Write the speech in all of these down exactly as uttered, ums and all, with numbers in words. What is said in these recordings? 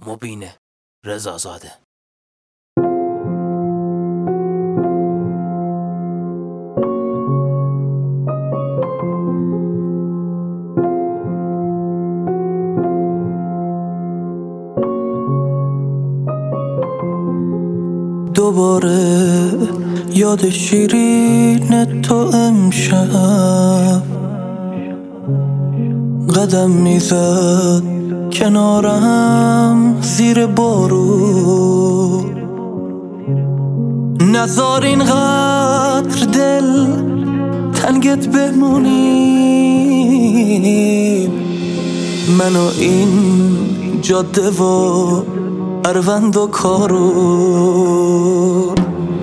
مبین رضازاده. دوباره یاد شیرین تو امشب قدم میزد کنارم زیر بارو. نزار اینقدر دل تنگت بمونیم، من و این جاده و اروند و کارو.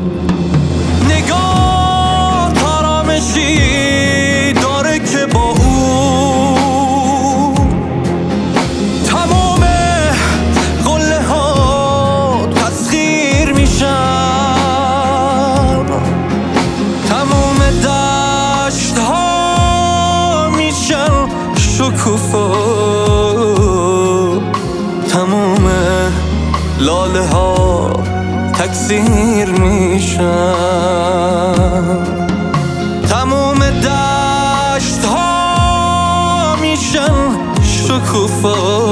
نگاه آرامشی داره که با او تمام قله ها تسخیر میشن، تمام دشت ها میشن شکوفا، تمام لاله ها تکثیر میشن، تمام دشت ها میشن شکوفا،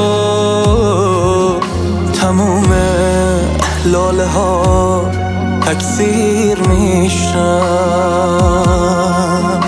تمام لاله ها تکثیر میشن.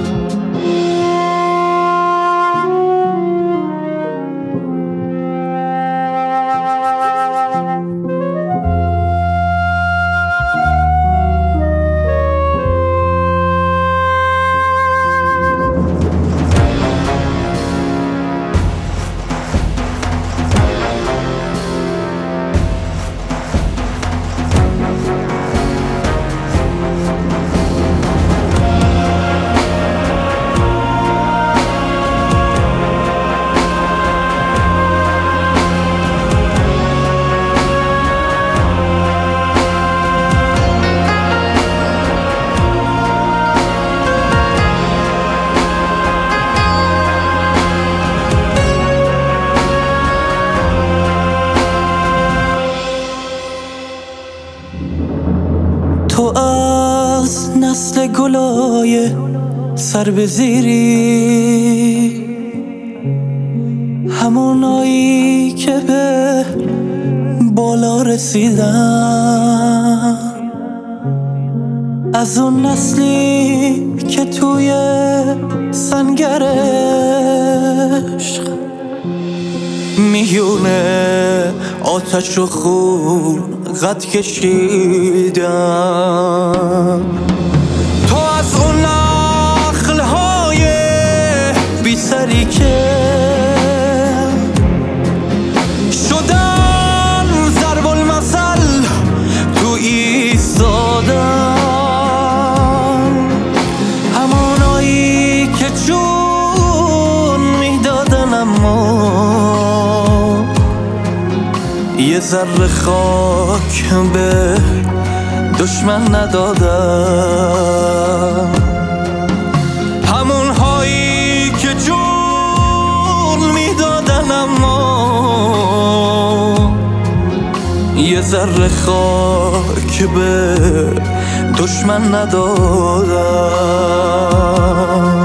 تو از نسل گلای سر به زیری، همونایی که به بالا رسیدن، از اون نسلی که توی سنگر عشق میونه آتش و خون قد کشیدن. تو از اون نخل‌های بی سری که شدن ضرب المثل تو ایستادن، همونایی که جون میدادن اما یه ذره خاک به دشمن ندادن، همون هایی که جون میدادن اما یه ذره خاک به دشمن ندادن.